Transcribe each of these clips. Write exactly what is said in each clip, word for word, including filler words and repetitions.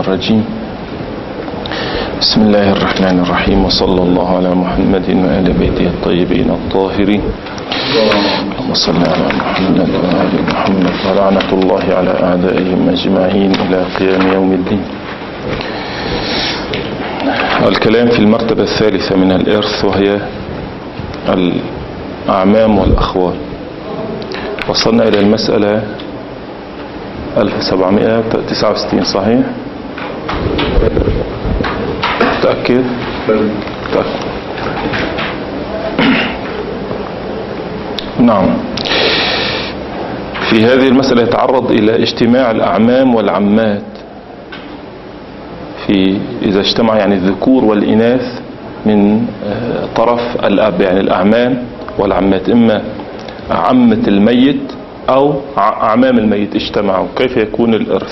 الرجيم. بسم الله الرحمن الرحيم، وصلى الله على محمد وآل بيته الطيبين الطاهرين. اللهم صل على محمد وآل محمد، ولعنة الله على أعدائهم أجمعين إلى قيام يوم الدين. الكلام في المرتبة الثالثة من الإرث، وهي الأعمام والأخوال. وصلنا إلى المسألة ألف وسبعمائة وتسعة وستين، صحيح؟ تأكد؟ تأكد. نعم. في هذه المسألة يتعرض إلى اجتماع الأعمام والعمات في إذا اجتمع يعني الذكور والإناث من طرف الأب، يعني الأعمام والعمات، إما عمة الميت أو أعمام الميت اجتمعوا، كيف يكون الإرث؟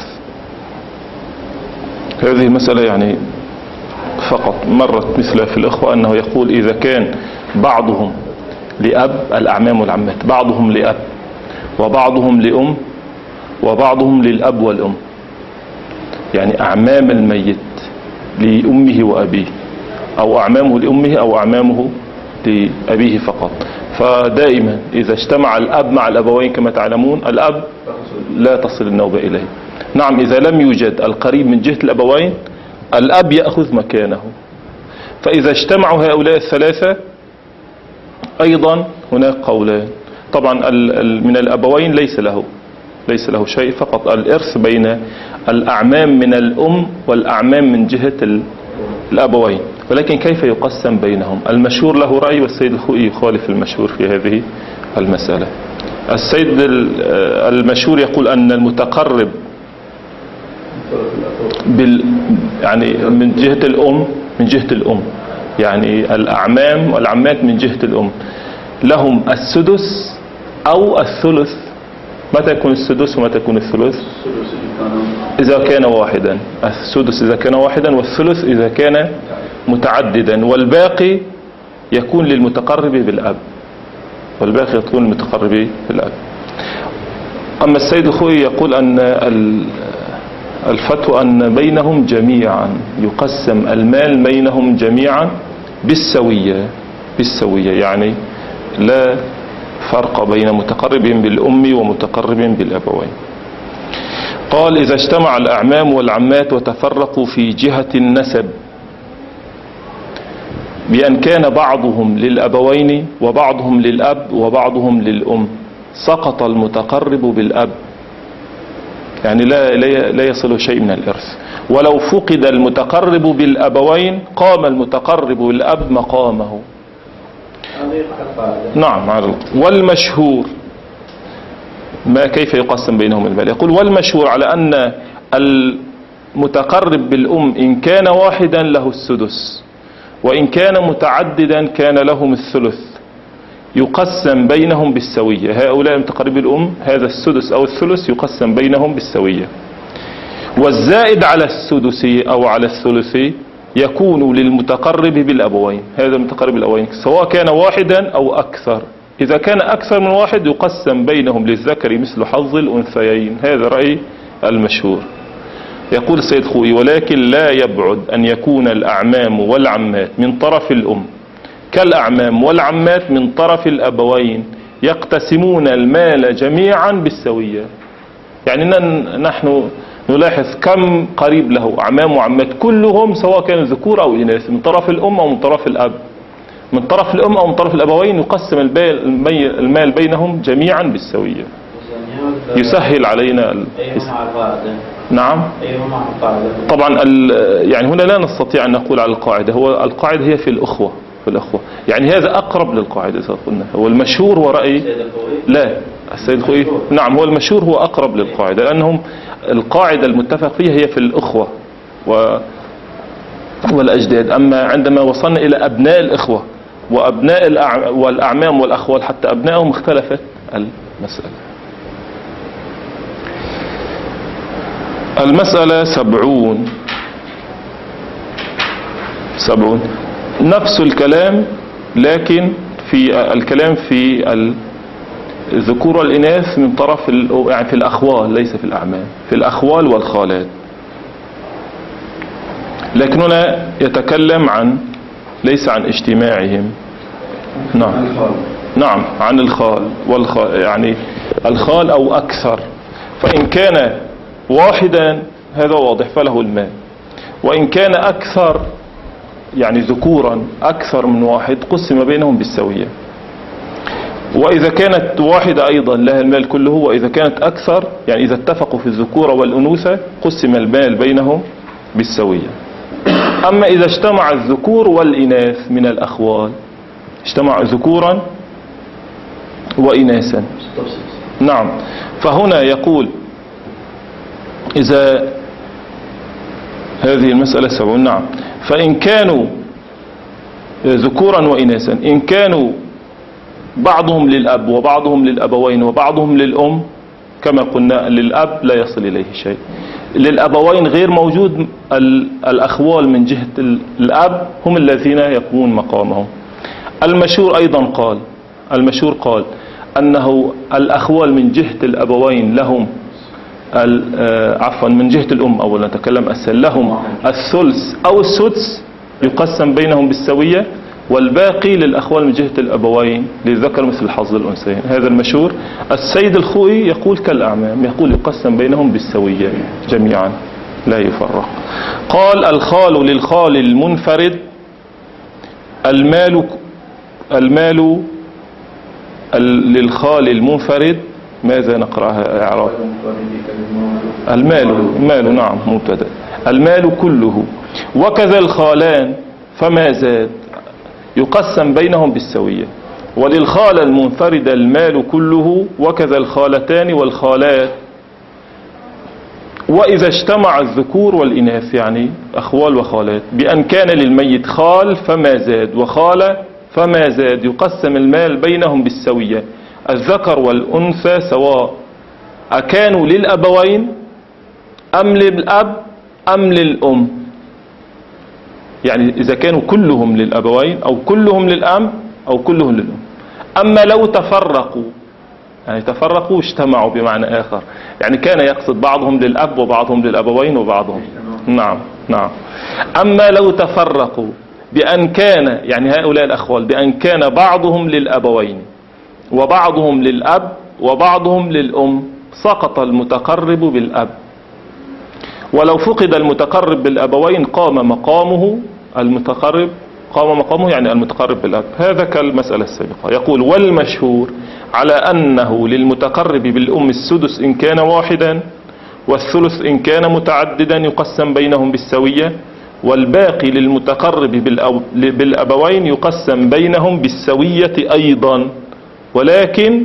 هذه المسألة يعني فقط مرت مثل في الإخوة، أنه يقول إذا كان بعضهم لأب، الأعمام والعمات بعضهم لأب وبعضهم لأم وبعضهم للأب والأم، يعني أعمام الميت لأمه وأبيه، أو أعمامه لأمه أو أعمامه لأبيه فقط. فدائما إذا اجتمع الأب مع الأبوين كما تعلمون، الأب لا تصل النوبة إليه. نعم، إذا لم يوجد القريب من جهة الأبوين، الأب يأخذ مكانه. فإذا اجتمعوا هؤلاء الثلاثة أيضا هناك قولان. طبعا من الأبوين ليس له ليس له شيء، فقط الإرث بين الأعمام من الأم والأعمام من جهة الأبوين. ولكن كيف يقسم بينهم؟ المشهور له رأي، والسيد الخوئي يخالف المشهور في هذه المسألة. السيد المشهور يقول أن المتقرب بال يعني من جهة الأم من جهة الأم يعني الأعمام والعمات من جهة الأم لهم السدس أو الثلث. متى يكون السدس ومتى يكون الثلث؟ إذا كان واحدا، السدس إذا كان واحدا، والثلث إذا كان متعددا، والباقي يكون للمتقرب بالأب والباقي يكون للمتقرب بالأب. أما السيد الخوئي يقول أن الفتوى أن بينهم جميعا يقسم المال بينهم جميعا بالسوية بالسوية يعني لا فرق بين متقرب بالأم ومتقرب بالأبوين. قال: إذا اجتمع الأعمام والعمات وتفرقوا في جهة النسب بأن كان بعضهم للأبوين وبعضهم للأب وبعضهم للأم، سقط المتقرب بالأب، يعني لا لا يصل شيء من الإرث. ولو فقد المتقرب بالأبوين قام المتقرب بالأب مقامه. نعم. والمشهور ما كيف يقسم بينهم المال؟ يقول: والمشهور على أن المتقرب بالأم إن كان واحدا له السدس، وإن كان متعددا كان لهم الثلث، يقسم بينهم بالسوية. هؤلاء المتقرب الأم هذا السدس أو الثلث يقسم بينهم بالسوية. والزائد على السدس أو على الثلث يكون للمتقرب بالأبوين، هذا المتقرب بالأبوين سواء كان واحدا أو أكثر. إذا كان أكثر من واحد يقسم بينهم للذكر مثل حظ الأنثيين. هذا رأي المشهور. يقول السيد خوئي: ولكن لا يبعد أن يكون الأعمام والعمات من طرف الأم كالأعمام والعمات من طرف الأبوين يقتسمون المال جميعا بالسوية. يعني نحن نلاحظ كم قريب له أعمام وعمات كلهم سواء كانوا ذكور أو إناث، من طرف الأم أو من طرف الأب، من طرف الأم أو من طرف الأبوين، يقسم المال بينهم جميعا بالسوية. يسهل علينا الحساب. نعم. طبعا يعني هنا لا نستطيع أن نقول على القاعدة، هو القاعدة هي في الأخوة في الأخوة يعني هذا أقرب للقاعدة إذا قلنا. هو المشهور هو رأي لا السيد الخوئي. نعم، هو المشهور هو أقرب للقاعدة، لأنهم القاعدة المتفق فيها هي في الأخوة و والأجداد. أما عندما وصلنا إلى أبناء الإخوة وأبناء الأع... والأعمام والأخوال حتى أبنائهم اختلفت المسألة. المسألة سبعون سبعون نفس الكلام، لكن في الكلام في الذكور والإناث من طرف يعني في الأخوال، ليس في الأعمام، في الأخوال والخالات. لكن هنا يتكلم عن ليس عن اجتماعهم. نعم نعم عن الخال والخال، يعني الخال أو أكثر. فإن كان واحدا هذا واضح فله المال، وإن كان أكثر يعني ذكورا أكثر من واحد قسم بينهم بالسوية. وإذا كانت واحدة أيضا لها المال كله، وإذا كانت أكثر يعني إذا اتفقوا في الذكورة والأنوثة قسم المال بينهم بالسوية. أما إذا اجتمع الذكور والإناث من الأخوال، اجتمع ذكورا وإناثا، نعم، فهنا يقول إذا هذه المسألة سبعون، نعم، فإن كانوا ذكورا وإناثا، إن كانوا بعضهم للأب وبعضهم للأبوين وبعضهم للأم، كما قلنا للأب لا يصل إليه شيء، للأبوين غير موجود، الأخوال من جهة الأب هم الذين يقومون مقامهم. المشهور أيضا قال المشهور قال أنه الأخوال من جهة الأبوين لهم عفوا من جهة الأم أولا نتكلم أسهل، لهم الثلث أو السدس يقسم بينهم بالسوية، والباقي للأخوال من جهة الأبوين للذكر مثل حظ الأنثيين. هذا المشهور. السيد الخوئي يقول كالأعمام، يقول يقسم بينهم بالسوية جميعا لا يفرق. قال الخال للخال المنفرد المال المال للخال المنفرد، ماذا نقرأها إعراب؟ المال المال نعم مبتدأ، المال كله، وكذا الخالان فما زاد يقسم بينهم بالسوية، وللخالة المنفردة المال كله، وكذا الخالتان والخالات. وإذا اجتمع الذكور والإناث يعني أخوال وخالات بأن كان للميت خال فما زاد وخالة فما زاد يقسم المال بينهم بالسوية، الذكر والأنثى سواء أكانوا للأبوين أم للأب أم للأم، يعني إذا كانوا كلهم للأبوين أو كلهم للأم أو كلهم للأم. أما لو تفرقوا يعني تفرقوا اجتمعوا بمعنى آخر، يعني كان يقصد بعضهم للأب وبعضهم للأبوين وبعضهم نعم نعم. أما لو تفرقوا بأن كان يعني هؤلاء الأخوال بأن كان بعضهم للأبوين وبعضهم للأب وبعضهم للأم سقط المتقرب بالأب، ولو فقد المتقرب بالأبوين قام مقامه المتقرب قام مقامه يعني المتقرب بالأب. هذا كالمسألة السابقة. يقول والمشهور على أنه للمتقرب بالأم السدس إن كان واحدا، والثلث إن كان متعددا يقسم بينهم بالسوية، والباقي للمتقرب بالأبوين يقسم بينهم بالسوية أيضا. ولكن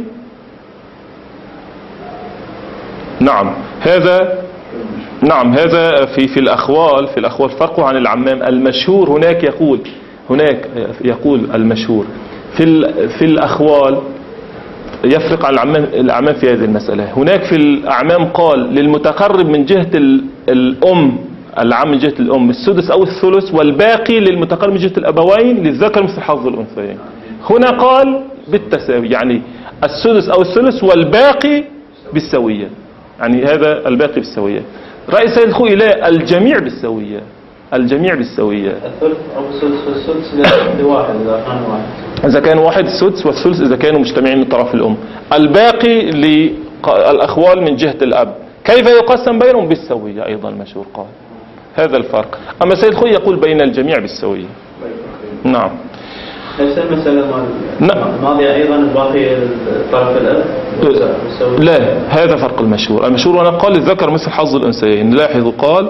نعم هذا نعم هذا في في الأخوال في الأخوال فرقه عن العمام. المشهور هناك يقول هناك يقول المشهور في في الأخوال يفرق عن العمام الأعمام في هذه المسألة. هناك في الأعمام قال للمتقرب من جهة الأم العم من جهة الأم السدس أو الثلث، والباقي للمتقرب من جهة الأبوين للذكر مثل حظ الأنثيين. هنا قال بالتساوي يعني السدس أو الثلث والباقي بالسوية، يعني هذا الباقي بالسوية. رأي سيد الخوئي لا، الجميع بالسوية الجميع بالسوية. الثلث أو السدس والسدس لواحد إذا كان واحد إذا كان واحد السدس، والثلث إذا كانوا مجتمعين من طرف الأم، الباقي للأخوال من جهة الأب. كيف يقسم بينهم؟ بالسوية أيضا المشهور قال هذا الفرق. أما سيد الخوئي يقول بين الجميع بالسوية. نعم نفس المسألة الماضية أيضا الباقي طرف الأب بالسوية. لا، هذا فرق المشهور. المشهور وانا قال الذكر مثل حظ الأنثيين. لاحظوا قال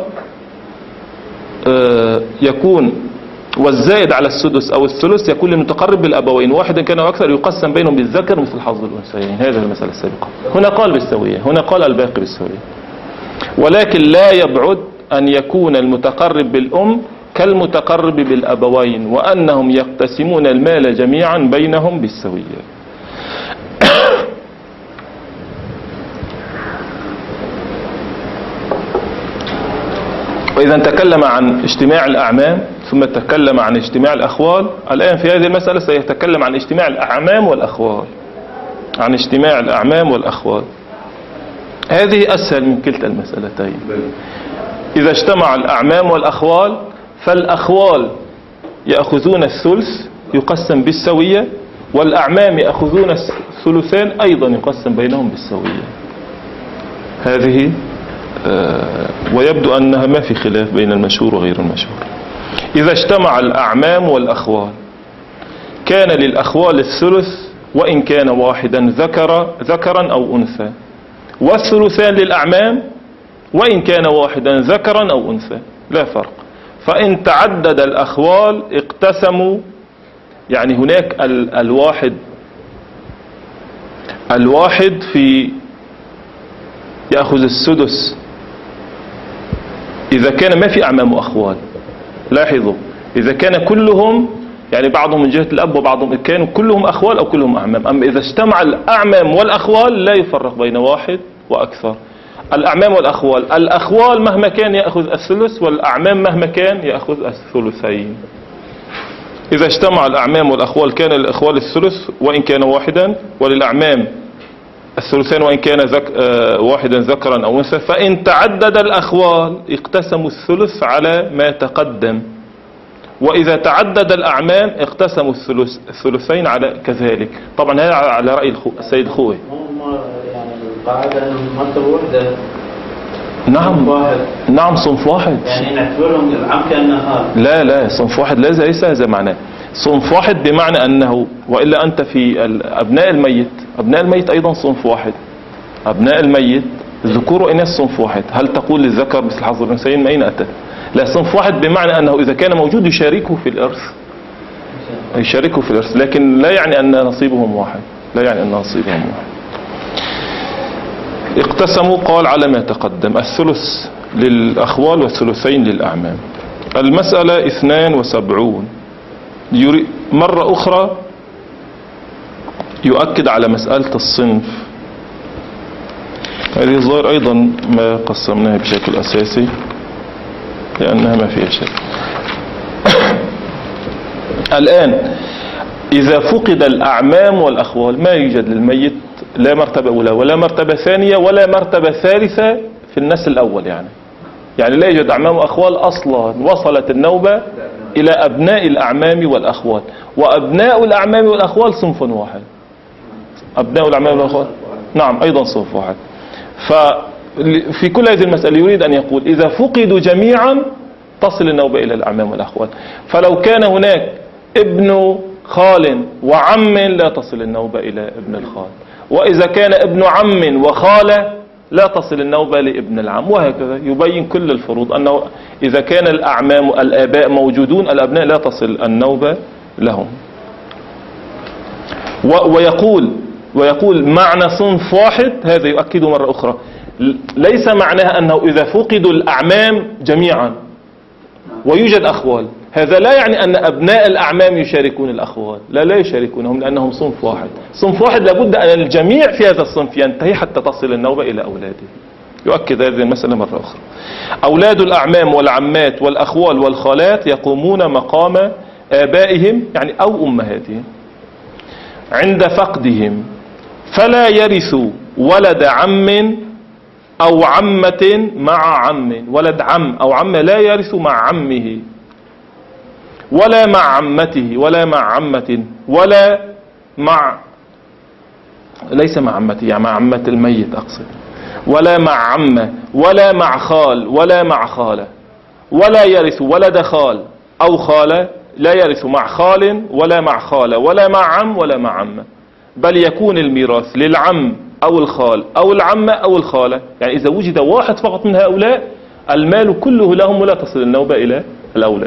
آه يكون والزائد على السدس أو الثلث يكون للمتقرب بالأبوين واحدا كان أكثر يقسم بينهم بالذكر مثل حظ الأنثيين. هذا المسألة السابقة. هنا قال بالسوية، هنا قال الباقي بالسوية. ولكن لا يبعد أن يكون المتقرب بالأم كالمتقرب بالأبوين، وأنهم يقتسمون المال جميعا بينهم بالسوية. وإذا تكلم عن اجتماع الأعمام ثم تكلم عن اجتماع الأخوال، الآن في هذه المسألة سيتكلم عن اجتماع الأعمام والأخوال عن اجتماع الأعمام والأخوال. هذه أسهل من كلتا المسألتين. إذا اجتمع الأعمام والأخوال فالأخوال يأخذون الثلث يقسم بالسوية، والأعمام يأخذون الثلثان أيضا يقسم بينهم بالسوية. هذه آه ويبدو أنها ما في خلاف بين المشهور وغير المشهور. إذا اجتمع الأعمام والأخوال كان للأخوال الثلث وإن كان واحدا ذكر ذكرا أو أنثى، والثلثان للأعمام وإن كان واحدا ذكرا أو أنثى لا فرق. فإن تعدد الأخوال اقتسموا، يعني هناك ال الواحد الواحد في يأخذ السدس إذا كان ما في أعمام وأخوال. لاحظوا، إذا كان كلهم يعني بعضهم من جهة الأب وبعضهم كانوا كلهم أخوال أو كلهم أعمام. أما إذا اجتمع الأعمام والأخوال لا يفرق بين واحد وأكثر. الأعمام والأخوال، الأخوال مهما كان يأخذ الثلث، والأعمام مهما كان يأخذ الثلثين. إذا اجتمع الأعمام والأخوال كان للأخوال الثلث وإن كان واحدا، وللأعمام الثلثان وإن كان ذك آه واحدا ذكرا أو أنثى. فإن تعدد الأخوال اقتسموا الثلث على ما تقدم، وإذا تعدد الأعمام اقتسموا الثلث الثلثين على كذلك. طبعا هذا على رأي السيد الخوي. يعني القاعدة أنه مرتبة واحدة. نعم واحد. نعم صنف واحد. يعني نعتبرهم العم كأنها لا لا صنف واحد ليس هذا معناه. صنف واحد بمعنى أنه، وإلا أنت في أبناء الميت، أبناء الميت أيضا صنف واحد. أبناء الميت ذكور وإناث صنف واحد. هل تقول للذكر مثل حظ الأنثيين؟ من أين أتت؟ لا، صنف واحد بمعنى أنه إذا كان موجود يشاركه في الإرث، يشاركه في الإرث، لكن لا يعني أن نصيبهم واحد، لا يعني أن نصيبهم واحد. اقتسموا قال على ما تقدم، الثلث للأخوال والثلثين للأعمام. المسألة اثنان وسبعون، مرة أخرى يؤكد على مسألة الصنف. هذه الظاهر أيضا ما قسمناها بشكل أساسي لأنها ما فيها شيء. الآن إذا فقد الأعمام والأخوال ما يوجد للميت لا مرتبة أولى ولا مرتبة ثانية ولا مرتبة ثالثة في النسل الأول. يعني يعني لا يوجد أعمام وأخوال أصلا. وصلت النوبة إلى أبناء الأعمام والأخوال، وأبناء الأعمام والأخوال صنف واحد. أبناء الأعمام والأخوال نعم أيضا صنف واحد. ففي كل هذه المسألة يريد أن يقول إذا فقدوا جميعا تصل النوبة إلى الأعمام والأخوال. فلو كان هناك ابن خال وعم لا تصل النوبة إلى ابن الخال، وإذا كان ابن عم وخالة لا تصل النوبة لابن العم، وهكذا. يبين كل الفروض أنه إذا كان الأعمام الآباء موجودون الأبناء لا تصل النوبة لهم. ويقول ويقول معنى صنف واحد، هذا يؤكد مرة أخرى ليس معناها أنه إذا فقدوا الأعمام جميعا ويوجد أخوال، هذا لا يعني أن أبناء الأعمام يشاركون الأخوال، لا لا يشاركونهم لأنهم صنف واحد. صنف واحد لابد أن الجميع في هذا الصنف ينتهي حتى تصل النوبة إلى أولاده. يؤكد هذه المسألة مرة أخرى. أولاد الأعمام والعمات والأخوال والخالات يقومون مقام آبائهم يعني أو أمهاتهم عند فقدهم، فلا يرثوا ولد عم أو عمة مع عم. ولد عم أو عمة لا يرث مع عمه ولا مع عمته ولا مع عمة ولا مع ليس مع عمته يعني مع عمة الميت أقصد، ولا مع عمة ولا مع خال ولا مع خالة. ولا يرث ولد خال أو خالة، لا يرث مع خال ولا مع خالة ولا مع عم ولا مع عمة، بل يكون الميراث للعم أو الخال أو العمة أو الخالة. يعني إذا وجد واحد فقط من هؤلاء المال كله لهم ولا تصل النوبة إلى الأولاد.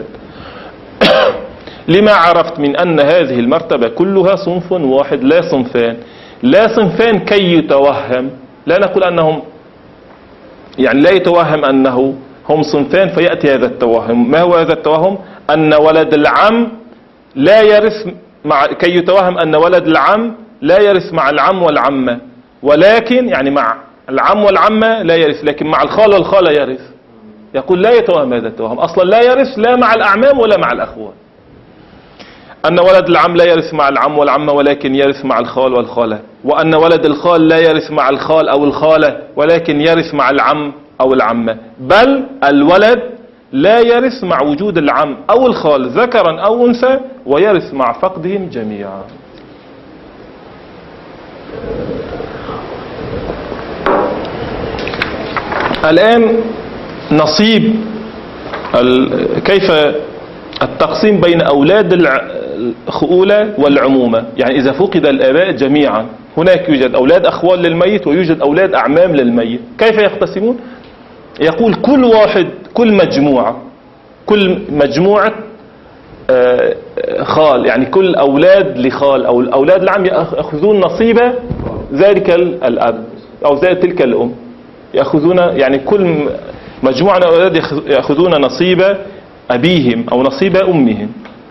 لما عرفت من أن هذه المرتبة كلها صنف واحد لا صنفان. لا صنفان كي يتوهم، لا نقول أنهم يعني لا يتوهم أنه هم صنفان فيأتي هذا التوهم. ما هو هذا التوهم؟ أن ولد العم لا يرث مع كي يتوهم أن ولد العم لا يرث مع العم والعمة، ولكن يعني مع العم والعمة لا يرث، لكن مع الخال والخالة يرث. يقول لا يتوهم هذا التوهم، أصلا لا يرث لا مع الأعمام ولا مع الأخوان. أن ولد العم لا يرث مع العم والعمة ولكن يرث مع الخال والخالة، وأن ولد الخال لا يرث مع الخال أو الخالة ولكن يرث مع العم أو العمة، بل الولد لا يرث مع وجود العم أو الخال ذكرا أو أنثى، ويرث مع فقدهم جميعا. الآن نصيب كيف التقسيم بين أولاد الخؤولة والعمومة. يعني إذا فقد الآباء جميعا، هناك يوجد أولاد أخوال للميت ويوجد أولاد أعمام للميت، كيف يقتسمون؟ يقول كل واحد، كل مجموعة كل مجموعة خال، يعني كل أولاد لخال أو الأولاد العم يأخذون نصيب ذلك الأب أو ذلك تلك الأم، يأخذون يعني كل مجموعة من الأولاد يأخذون نصيب أبيهم أو نصيب أمهم.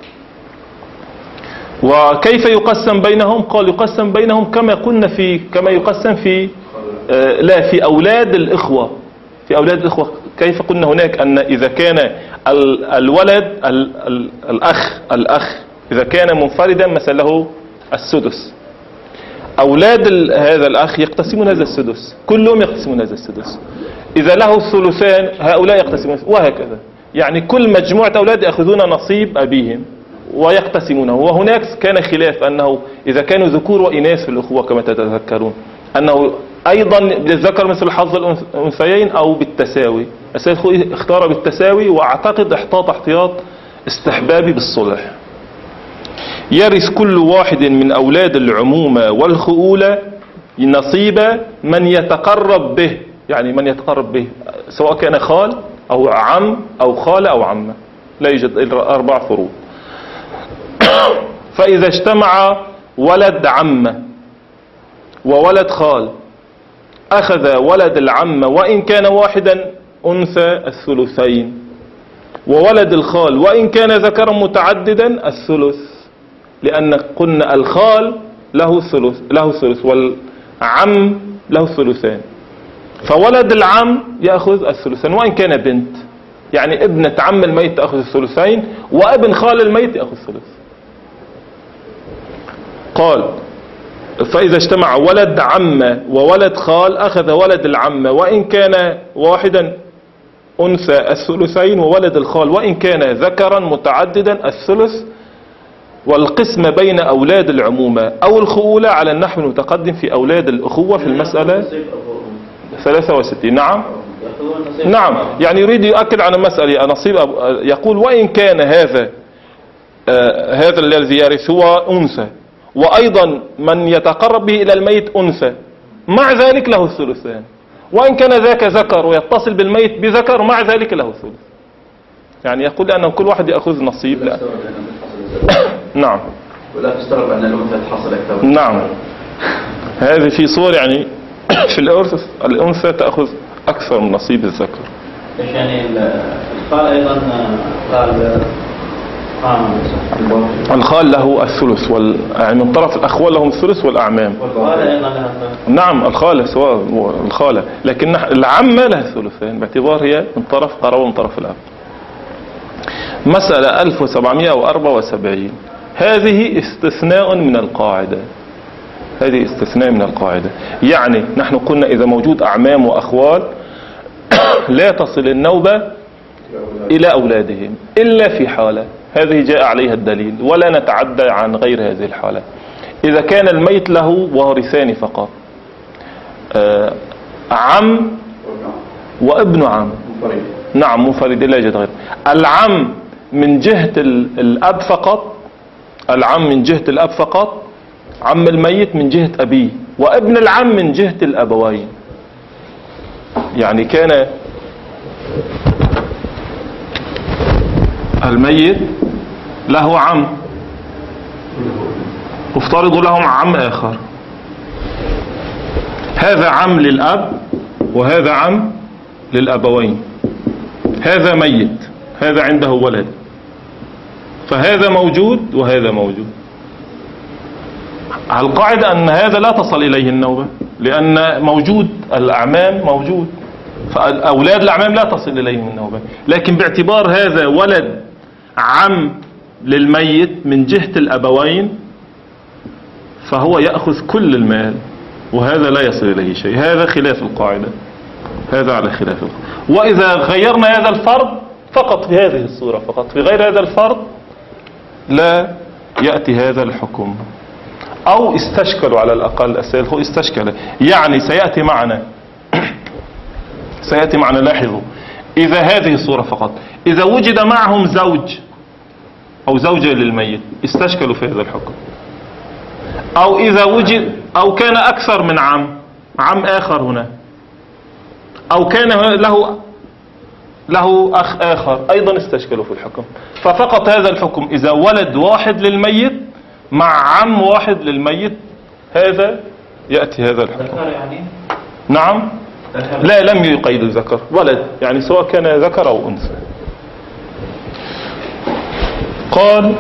وكيف يقسم بينهم؟ قال يقسم بينهم كما قلنا في كما يقسم في آه لا في أولاد الإخوة. في أولاد الإخوة كيف قلنا هناك أن إذا كان ال الولد ال ال الأخ الأخ إذا كان منفردا مثلا له السدس، أولاد هذا الأخ يقتسمون هذا السدس، كلهم يقتسمون هذا السدس. إذا له الثلثان هؤلاء يقتسمون، وهكذا. يعني كل مجموعة أولاد يأخذون نصيب أبيهم ويقتسمونه. وهناك كان خلاف أنه إذا كانوا ذكور وإناث في الأخوة كما تتذكرون، أنه أيضا للذكر مثل حظ الأنثيين أو بالتساوي. السيد خوئي اختار بالتساوي، وأعتقد احتاط احتياط استحبابي بالصلح. يرث كل واحد من أولاد العمومة والخؤولة نصيب من يتقرب به، يعني من يتقرب به سواء كان خال أو عم أو خالة أو عمة، لا يوجد إلا أربع فروض. فإذا اجتمع ولد عمة وولد خال أخذ ولد العمة وإن كان واحدا أنثى الثلثين، وولد الخال وإن كان ذكرا متعددا الثلث، لأن قلنا الخال له ثلث له ثلث والعم له ثلثان. فولد العم يأخذ الثلثين وإن كان بنت، يعني ابنة عم الميت تأخذ الثلثين وابن خال الميت يأخذ الثلث. قال فإذا اجتمع ولد عمة وولد خال أخذ ولد العمة وإن كان واحدا أنثى الثلثين، وولد الخال وإن كان ذكرا متعددا الثلث. والقسم بين أولاد العمومة أو الخؤولة على النحو المتقدم في أولاد الأخوة في المسألة ثلاثة وستين. نعم نعم يعني يريد يؤكد على المسألة نصيب. يقول وإن كان هذا آه هذا الذي يرث هو أنثى، وأيضا من يتقرب به إلى الميت أنثى، مع ذلك له الثلثان. وإن كان ذاك ذكر ويتصل بالميت بذكر مع ذلك له ثلث. يعني يقول أن كل واحد يأخذ نصيب. لا نعم ولا تستغرب أن الأنثى تحصل أكثر. نعم هذه في صور يعني في الأرث الأنثى تأخذ أكثر من نصيب الذكر. إيش يعني الخال أيضا قال الخال له الثلث وال... يعني من طرف الأخوال لهم الثلث والأعمام. نعم الخالة سواء الخالة، لكن العمة لها الثلثين باعتبار هي من طرف قرابة من طرف الأب. مسألة ألف وسبعمائة وأربعة وسبعين. هذه استثناء من القاعدة، هذه استثناء من القاعدة. يعني نحن قلنا إذا موجود أعمام وأخوال لا تصل النوبة إلى أولادهم إلا في حالة، هذه جاء عليها الدليل، ولا نتعدى عن غير هذه الحالة. إذا كان الميت له وارثان فقط، آه عم وابن عم، نعم منفرد لا يوجد غير. العم من جهة الأب فقط، العم من جهة الأب فقط، عم الميت من جهة أبيه، وابن العم من جهة الأبوين. يعني كان الميت له عم، افترضوا لهم عم آخر، هذا عم للأب وهذا عم للأبوين. هذا ميت، هذا عنده ولد، فهذا موجود وهذا موجود. على القاعدة أن هذا لا تصل إليه النوبة، لأن موجود الأعمام موجود، فأولاد الأعمام لا تصل إليهم النوبة. لكن باعتبار هذا ولد عم للميت من جهة الأبوين فهو يأخذ كل المال، وهذا لا يصل إليه شيء. هذا خلاف القاعدة، هذا على خلاف القاعدة. وإذا غيرنا هذا الفرض فقط في هذه الصورة فقط، في غير هذا الفرض لا يأتي هذا الحكم. أو استشكلوا على الأقل، السيد استشكل، يعني سيأتي معنا سيأتي معنا لاحظوا، إذا هذه الصورة فقط، إذا وجد معهم زوج أو زوجة للميت استشكلوا في هذا الحكم. أو إذا وجد أو كان أكثر من عم، عم آخر هنا، أو كان له له أخ آخر أيضا استشكلوا في الحكم. ففقط هذا الحكم إذا ولد واحد للميت مع عم واحد للميت، هذا يأتي هذا الحكم. ذكر يعني؟ نعم، لا لم يقيد الذكر، ولد يعني سواء كان ذكر أو أنثى. قال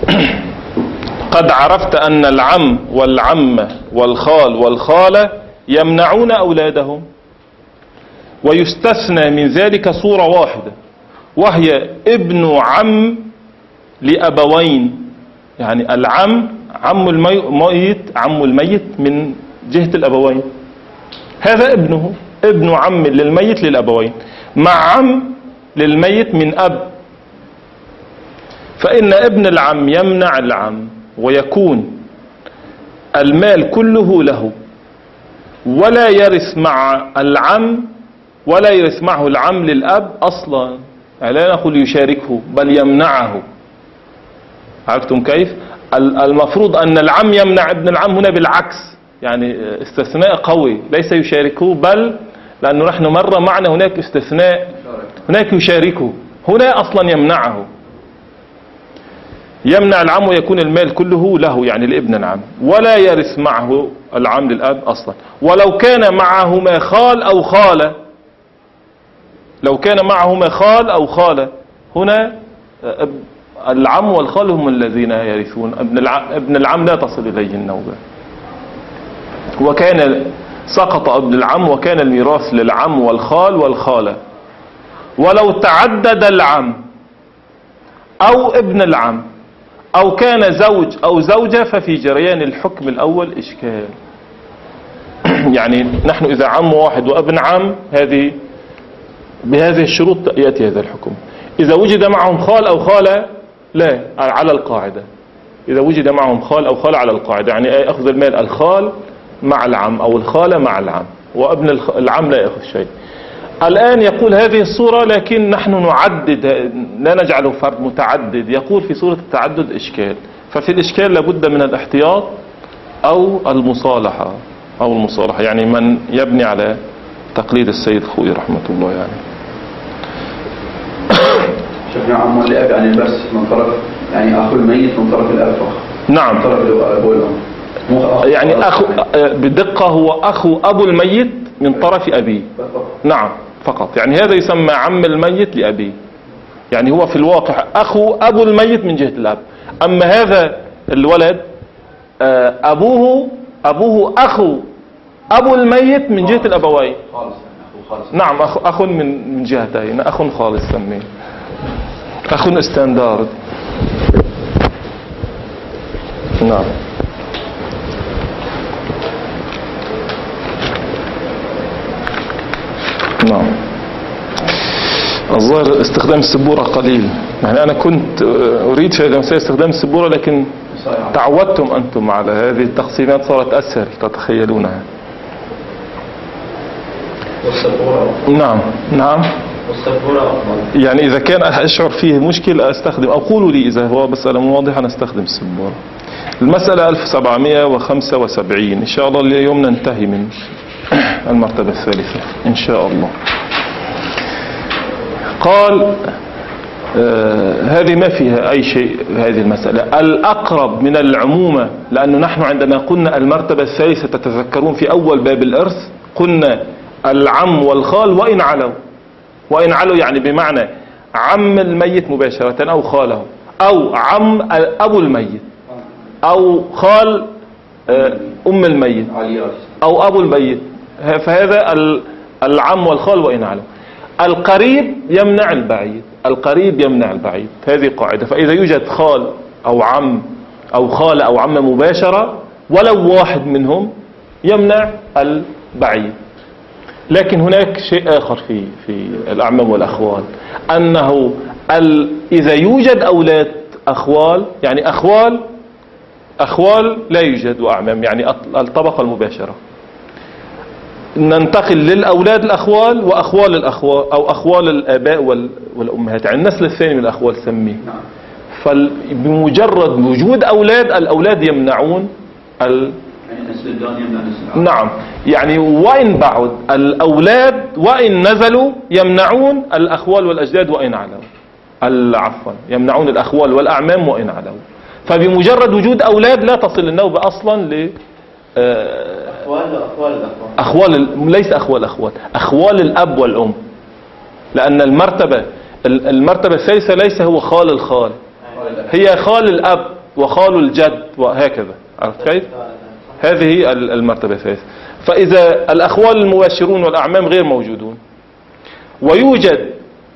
قد عرفت أن العم والعمة والخال والخالة يمنعون أولادهم، ويستثنى من ذلك صورة واحدة وهي ابن عم لأبوين، يعني العم عم الميت عم الميت من جهة الأبوين، هذا ابنه ابن عم للميت للأبوين مع عم للميت من أب. فإن ابن العم يمنع العم ويكون المال كله له، ولا يرث مع العم ولا يرث معه العم للأب أصلا، يعني لا نقول يشاركه بل يمنعه. عرفتم كيف؟ المفروض أن العم يمنع ابن العم، هنا بالعكس، يعني استثناء قوي، ليس يشاركه بل، لأنه نحن مرة معنا هناك استثناء، هناك يشاركه، هنا أصلا يمنعه. يمنع العم ويكون المال كله له، يعني لابن العم، ولا يرث معه العم للأب أصلا، ولو كان معهما خال أو خالة، لو كان معهما خال أو خالة، هنا العم والخال هم الذين يرثون، ابن العم, ابن العم لا تصل إليه النوبة. وكان سقط ابن العم وكان الميراث للعم والخال والخالة. ولو تعدد العم أو ابن العم أو كان زوج أو زوجة ففي جريان الحكم الأول إشكال. يعني نحن إذا عم واحد وابن عم، هذه بهذه الشروط يأتي هذا الحكم. إذا وجد معهم خال أو خالة لا، على القاعدة، إذا وجد معهم خال أو خالة على القاعدة، يعني أخذ المال الخال مع العم أو الخالة مع العم، وابن العم لا يأخذ شيء. الآن يقول هذه الصورة، لكن نحن نعدد، لا نجعله فرد متعدد، يقول في صورة التعدد إشكال. ففي الإشكال لابد من الاحتياط أو المصالحة، أو المصالحة يعني من يبني على تقليد السيد خوي رحمة الله. يعني شوف يا عم الأب يعني بس من طرف، يعني أخو الميت من طرف الأب فقط. نعم، من طرف أبو الأم، يعني أخو بدقة هو أخو أبو الميت من طرف أبيه. نعم فقط، يعني هذا يسمى عم الميت لأبيه، يعني هو في الواقع أخو أبو الميت من جهة الأب. أما هذا الولد أبوه أبوه أخو أبو الميت من جهة الأبوين. نعم، أخ أخ من من جهتين، أخ خالص سميه، أخ استاندارد. نعم. نعم. الظاهر استخدام السبورة قليل، يعني أنا كنت أريد في هذا المسألة استخدام السبورة، لكن تعودتم أنتم على هذه التقسيمات، صارت أسهل تتخيلونها. والسبورة. نعم نعم. والسبورة أفضل. يعني إذا كان أشعر فيه مشكلة أستخدم، أو قولوا لي إذا هو مسألة واضحة نستخدم السبورة. المسألة ألف وسبعمائة وخمسة وسبعين، إن شاء الله اليوم ننتهي من المرتبة الثالثة إن شاء الله. قال آه هذه ما فيها أي شيء، هذه المسألة الأقرب من العمومة، لأنه نحن عندما قلنا المرتبة الثالثة تتذكرون في أول باب الإرث قلنا العم والخال وإن علوا، وإن علوا يعني بمعنى عم الميت مباشرة أو خاله، أو عم أبو الميت، أو خال أم الميت، أو أبو الميت، فهذا العم والخال وإن علوا. القريب يمنع البعيد، القريب يمنع البعيد، هذه قاعدة. فإذا يوجد خال أو عم أو خالة أو عم مباشرة ولو واحد منهم يمنع البعيد. لكن هناك شيء آخر في في الأعمام والأخوال، أنه ال إذا يوجد أولاد أخوال، يعني أخوال أخوال لا يوجد وأعمام، يعني الطبقة المباشرة، ننتقل للأولاد الأخوال وأخوال الأخوال أو أخوال الآباء والأمهات، يعني النسل الثاني من الأخوال سميه. فبمجرد وجود أولاد، الأولاد يمنعون ال... نعم، يعني وإن بعد الأولاد وإن نزلوا يمنعون الأخوال والأجداد وإن علوا، عفوا يمنعون الأخوال والأعمام وإن علوا. فبمجرد وجود أولاد لا تصل النوبة أصلا ل أخوال أخوال الأخوال أخوال، ليس أخوال أخوال أخوال الأب والأم، لأن المرتبة المرتبة الثالثة ليس هو خال الخال، هي خال الأب وخال الجد وهكذا، عرفت كيف؟ هذه المرتبة الثالثة. فإذا الأخوال المباشرون والأعمام غير موجودون، ويوجد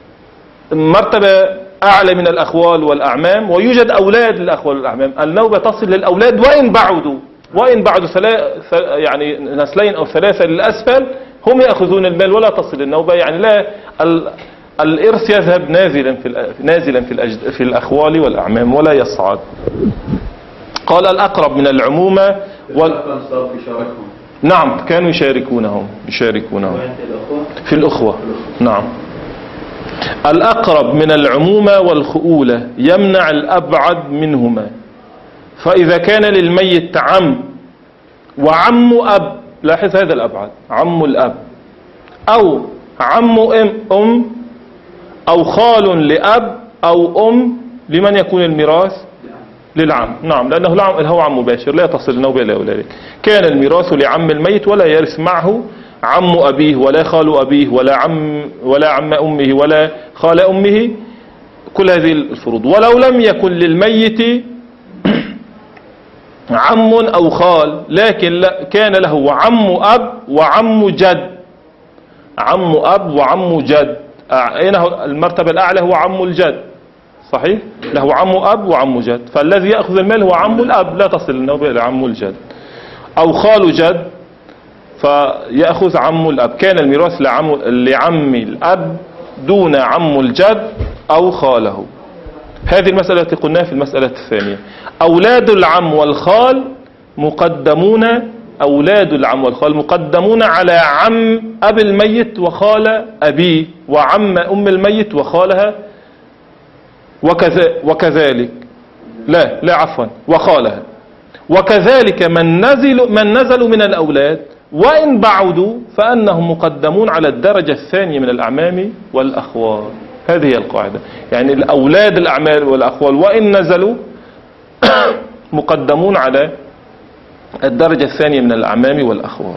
مرتبة أعلى من الأخوال والأعمام، ويوجد أولاد للأخوال والأعمام، النوبة تصل للأولاد وإن بعدوا وإن بعدوا ثلاث يعني نسلين أو ثلاثة للأسفل هم يأخذون المال ولا تصل النوبة، يعني لا الإرث يذهب نازلا في نازلا في في الأخوال والأعمام ولا يصعد. قال الأقرب من العمومة وال... نعم كانوا يشاركونهم يشاركونهم في الأخوة. نعم، الأقرب من العمومة والخؤولة يمنع الأبعد منهما. فإذا كان للميت عم وعم أب، لاحظ هذا الأبعد، عم الأب أو عم أم أم أو خال لأب أو أم، لمن يكون الميراث؟ للعم. نعم، لأنه هو عم مباشر لا تصل النوبة إلى أولئك. كان الميراث لعم الميت ولا يرث معه عم أبيه ولا خال أبيه ولا عم ولا عم أمه ولا خال أمه، كل هذه الفروض. ولو لم يكن للميت عم أو خال، لكن كان له عم أب وعم جد، عم أب وعم جد، هنا المرتبة الأعلى هو عم الجد، صحيح؟ له عم أب وعم جد، فالذي يأخذ المال هو عم الأب لا تصل النوبة إلى عم الجد، أو خال جد فيأخذ عم الأب. كان الميراث لعم, لعم الأب دون عم الجد أو خاله. هذه المسألة التي قلناها في المسألة الثانية. أولاد العم والخال مقدمون أولاد العم والخال مقدمون على عم أب الميت وخال أبيه وعم أم الميت وخالها، وكذا وكذلك لا لا عفوا وخالها، وكذلك من نزل من نزلوا من الأولاد وإن بعدوا فأنهم مقدمون على الدرجة الثانية من الأعمام والأخوال. هذه هي القاعدة، يعني الأولاد الأعمام والأخوال وإن نزلوا مقدمون على الدرجة الثانية من الأعمام والأخوال.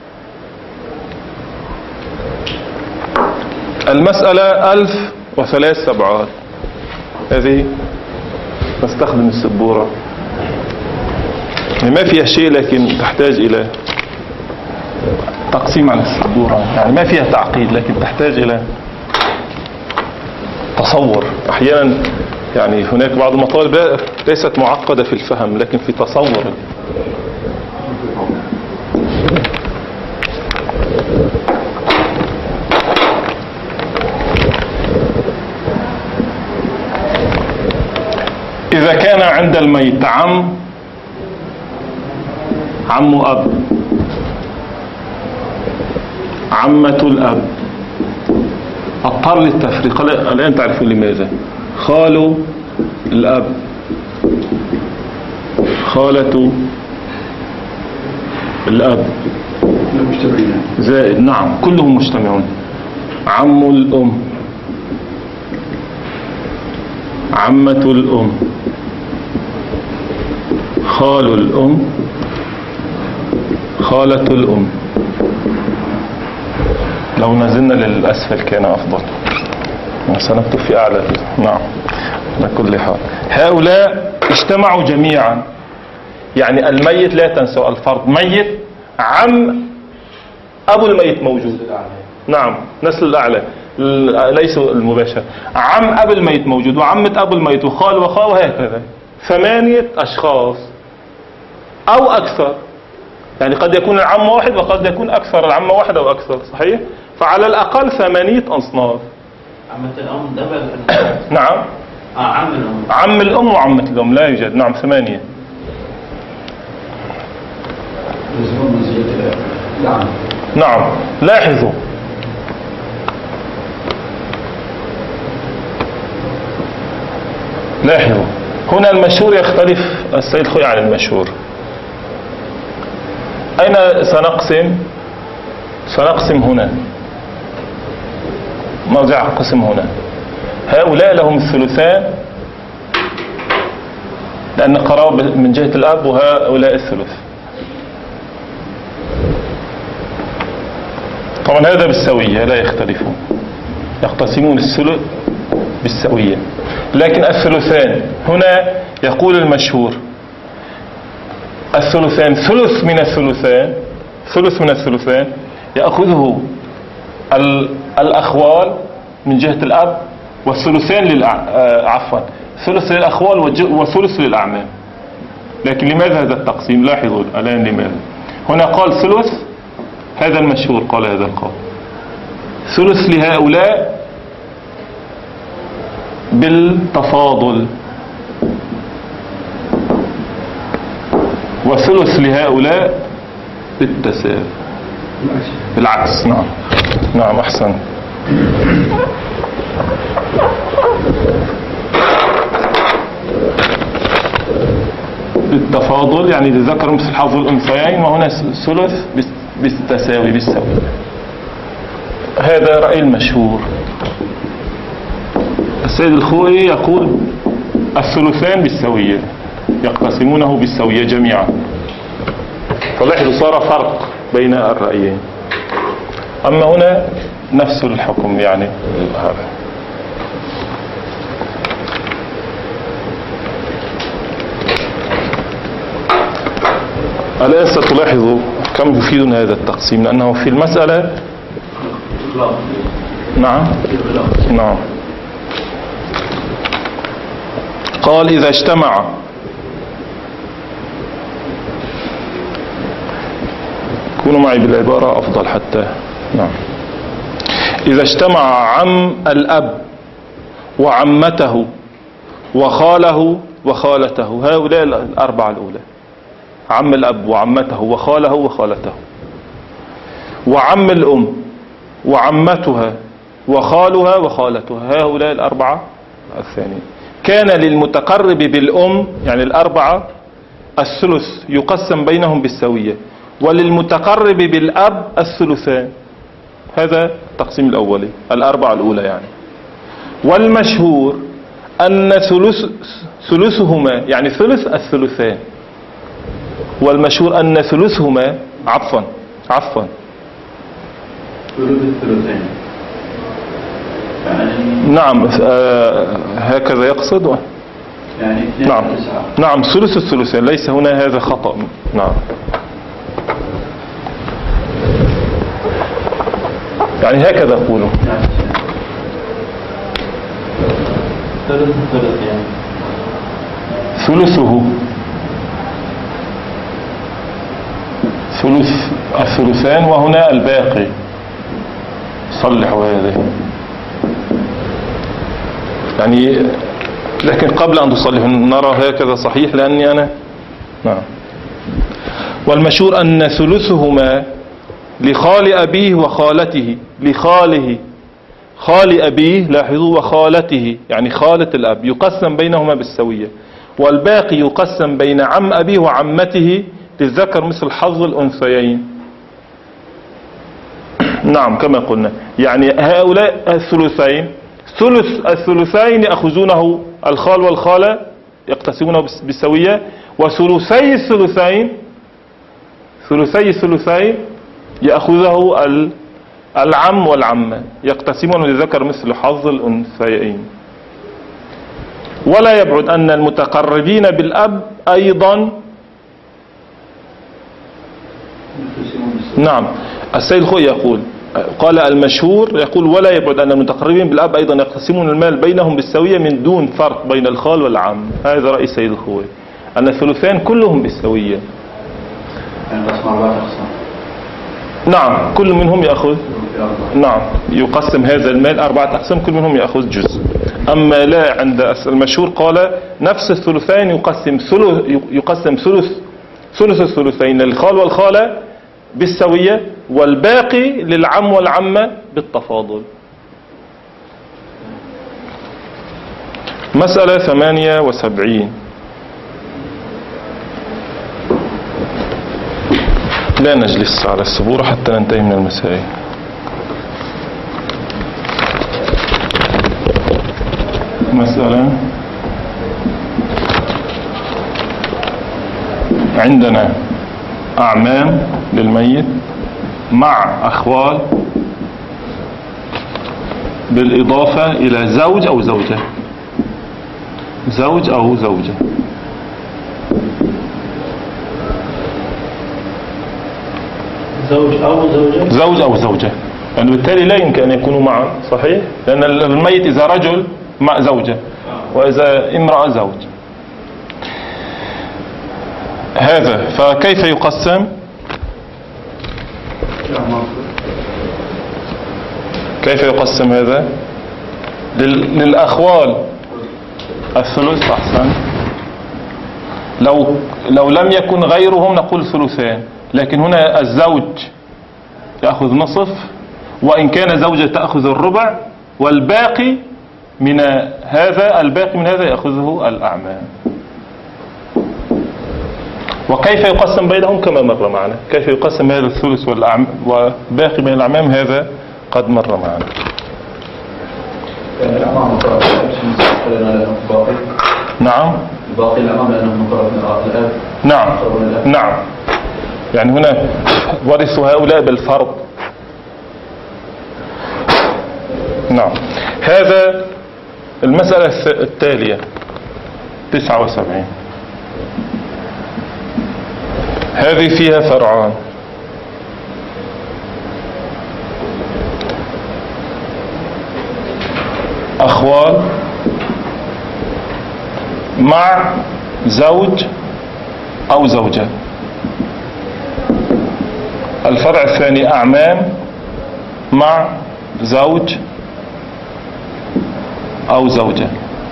المسألة ألف وثلاث سبعات، هذه نستخدم السبورة، ما فيها شيء لكن تحتاج إلى تقسيم على السبورة، يعني ما فيها تعقيد لكن تحتاج إلى تصور. أحيانا يعني هناك بعض المطالب ليست معقدة في الفهم لكن في تصور. إذا كان عند الميت عم عم أب، عمة الأب، اضطر للتفريق الآن تعرفون لماذا. خال الأب، خالة الأب زائد، نعم كلهم مجتمعون، عم الأم، عمة الأم، خال الأم، خالة الأم. لو نزلنا للأسفل كان أفضل، سنكتب في أعلى. نعم، على كل حال هؤلاء اجتمعوا جميعا، يعني الميت لا تنسوا الفرد ميت، عم أبو الميت موجود، نعم نسل الأعلى ليس المباشر، عم أبو الميت موجود وعمة أبو الميت وخال وخال وهكذا، ثمانية أشخاص أو أكثر يعني قد يكون العم واحد وقد يكون أكثر، العم واحد أو أكثر، صحيح؟ فعلى الأقل ثمانية أصناف. عمة الأم ده بل نعم، آه عم الأم. عم الأم وعمة الأم لا يوجد. نعم ثمانية. نعم لاحظوا، لاحظوا هنا المشهور يختلف السيد خوي عن المشهور. أين سنقسم؟ سنقسم هنا، موضع قسم هنا. هؤلاء لهم الثلثان لأن قرابة من جهة الأب، وهؤلاء الثلث. طبعا هذا بالسوية لا يختلفون، يقتسمون الثلث بالسوية. لكن الثلثان هنا يقول المشهور الثلثان ثلث من الثلثان، ثلث من الثلثان يأخذه الأخوال من جهة الأب، والثلثان للأع... عفوا ثلث للأخوال وثلث للأعمام. لكن لماذا هذا التقسيم؟ لاحظوا الآن لماذا هنا قال ثلث. هذا المشهور قال هذا القول، ثلث لهؤلاء بالتفاضل وثلث لهؤلاء بالتساوي، بالعكس. نعم نعم أحسن. بالتفاضل يعني للذكر مثل حظ الأنثيين، وهنا ثلث بالتساوي بالسوي. هذا رأي المشهور. السيد الخوئي يقول الثلثان بالسوية، يقتسمونه بالسوية جميعا. فلاحظوا صار فرق بين الرأيين. أما هنا نفس الحكم يعني هذا. الآن ستلاحظوا كم يفيدنا هذا التقسيم، لأنه في المسألة نعم نعم قال إذا اجتمع كونوا معي بالعبارة أفضل حتى. نعم إذا اجتمع عم الأب وعمته وخاله وخالته، هؤلاء الأربعة الأولى، عم الأب وعمته وخاله وخالته، وعم الأم وعمتها وخالها وخالتها، هؤلاء الأربعة الثانية. كان للمتقرب بالأم يعني الأربعة الثلث يقسم بينهم بالسوية، وللمتقرب بالأب الثلثان. هذا التقسيم الأولي، الأربعة الأولى يعني. والمشهور أن ثلث ثلثهما يعني ثلث الثلثان، والمشهور أن ثلثهما عفوا عفوا ثلث الثلثين يعني نعم آه هكذا يقصد يعني نعم نعم ثلث الثلثين، ليس هنا هذا خطأ. نعم يعني هكذا يقولون ثلث الثلث يعني ثلثه ثلث الثلثان، وهنا الباقي. صلحوا هذه يعني، لكن قبل أن تصلحوا نرى هكذا صحيح لأني أنا نعم. والمشهور أن ثلثهما لخال أبيه وخالته، لخاله خال أبيه لاحظوا وخالته يعني خالة الأب، يقسم بينهما بالسوية، والباقي يقسم بين عم أبيه وعمته للذكر مثل حظ الأنثيين. نعم كما قلنا يعني هؤلاء الثلثين، ثلث الثلثين يأخذونه الخال والخالة يقتسمونه بالسوية، وثلثي الثلثين ثلثي الثلثين يأخذه العم والعمة يقتسمون للذكر مثل حظ الأنثيين. ولا يبعد أن المتقربين بالأب أيضا نعم. السيد الخوئي يقول قال المشهور يقول ولا يبعد أن المتقربين بالأب أيضا يقتسمون المال بينهم بالسوية من دون فرق بين الخال والعم. هذا رأي السيد الخوئي أن الثلثان كلهم بالسوية. يعني قسم أربعة أقسام. نعم، كل منهم يأخذ. نعم، يقسم هذا المال أربعة أقسام، كل منهم يأخذ جزء. أما لا، عند المشهور قال نفس الثلثين يقسم ثلث يقسم ثلث ثلث الثلثين للخال والخالة بالسوية، والباقي للعم والعمة بالتفاضل. مسألة ثمانية وسبعين. لا نجلس على السبورة حتى ننتهي من المسائل. مسألة عندنا أعمام للميت مع أخوال بالإضافة إلى زوج أو زوجة، زوج أو زوجة. زوج أو زوجة زوج أو زوجة، يعني بالتالي لا يمكن أن يكونوا معا، صحيح؟ لأن الميت إذا رجل مع زوجة، وإذا امرأة زوج. هذا فكيف يقسم؟ كيف يقسم هذا؟ للأخوال الثلث أحسن. لو لو لم يكن غيرهم نقول ثلثان، لكن هنا الزوج يأخذ نصف، وإن كان زوجة تأخذ الربع، والباقي من هذا الباقي من هذا يأخذه الأعمام. وكيف يقسم بينهم كما مر معنا، كيف يقسم هذا الثلث والأعمام وباقي من الأعمام هذا قد مر معنا. نعم، باقي الأمام لأنه مقرب من الآب. نعم نعم، يعني هنا ورثوا هؤلاء بالفرض. نعم. هذا المسألة التالية تسعة وسبعين، هذه فيها فرعان. أخوال مع زوج أو زوجة. الفرع الثاني أعمام مع زوج أو زوجة.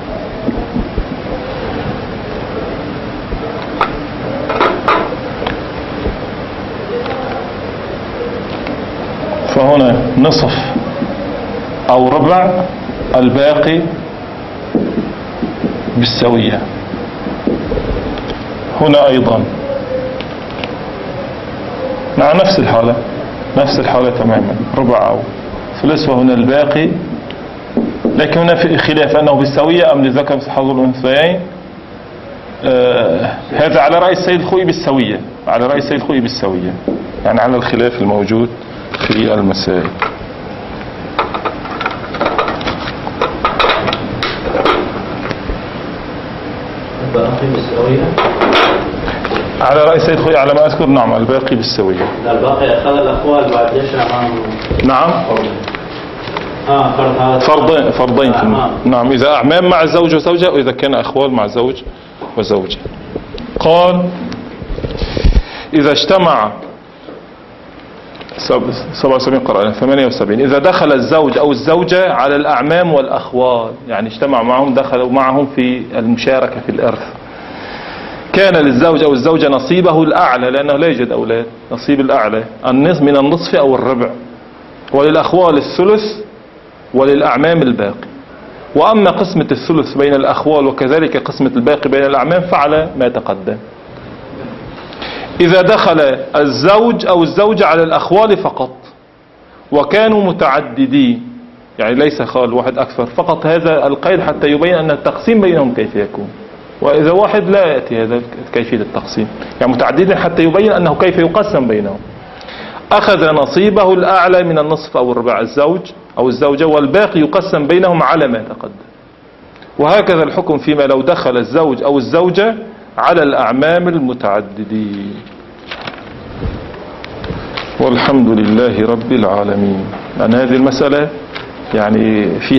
فهنا نصف أو ربع، الباقي بالسوية. هنا أيضا مع نفس الحالة، نفس الحالة تماما، ربع أو ثلث، وهنا الباقي. لكن هنا في خلاف أنه بالسوية أم للذكر مثل حظ الأنثيين. آه هذا على رأي السيد الخوئي بالسوية، على رأي السيد الخوئي بالسوية، يعني على الخلاف الموجود في المسائل. الباقي بالسوية على رأي السيد الخوئي على ما أذكر. نعم، الباقي بالسوية. الباقي أخذ الأخوال بعد ليش أمام. نعم، آه فرض هذا فرضين فرضين في الم... نعم، إذا أعمام مع زوج وزوجة، وإذا كان أخوال مع زوج وزوجة. قال إذا اجتمع سبعة وسبعين قرأنا ثمانية وسبعين، إذا دخل الزوج أو الزوجة على الأعمام والأخوال، يعني اجتمع معهم، دخلوا معهم في المشاركة في الإرث، كان للزوج أو الزوجة نصيبه الأعلى، لأنه لا يوجد أولاد، نصيب الأعلى النصف من النصف أو الربع، وللأخوال الثلث، وللأعمام الباقي. وأما قسمة الثلث بين الأخوال وكذلك قسمة الباقي بين الأعمام فعلى ما تقدم. إذا دخل الزوج أو الزوجة على الأخوال فقط وكانوا متعددين، يعني ليس خال واحد أكثر، فقط هذا القيد حتى يبين أن التقسيم بينهم كيف يكون. وإذا واحد لا يأتي هذا كيفية التقسيم، يعني متعددين حتى يبين أنه كيف يقسم بينهم. أخذ نصيبه الأعلى من النصف أو الربع الزوج أو الزوجة، والباقي يقسم بينهم على ما تقدم. وهكذا الحكم فيما لو دخل الزوج أو الزوجة على الأعمام المتعددين. والحمد لله رب العالمين. أن هذه المسألة يعني فيها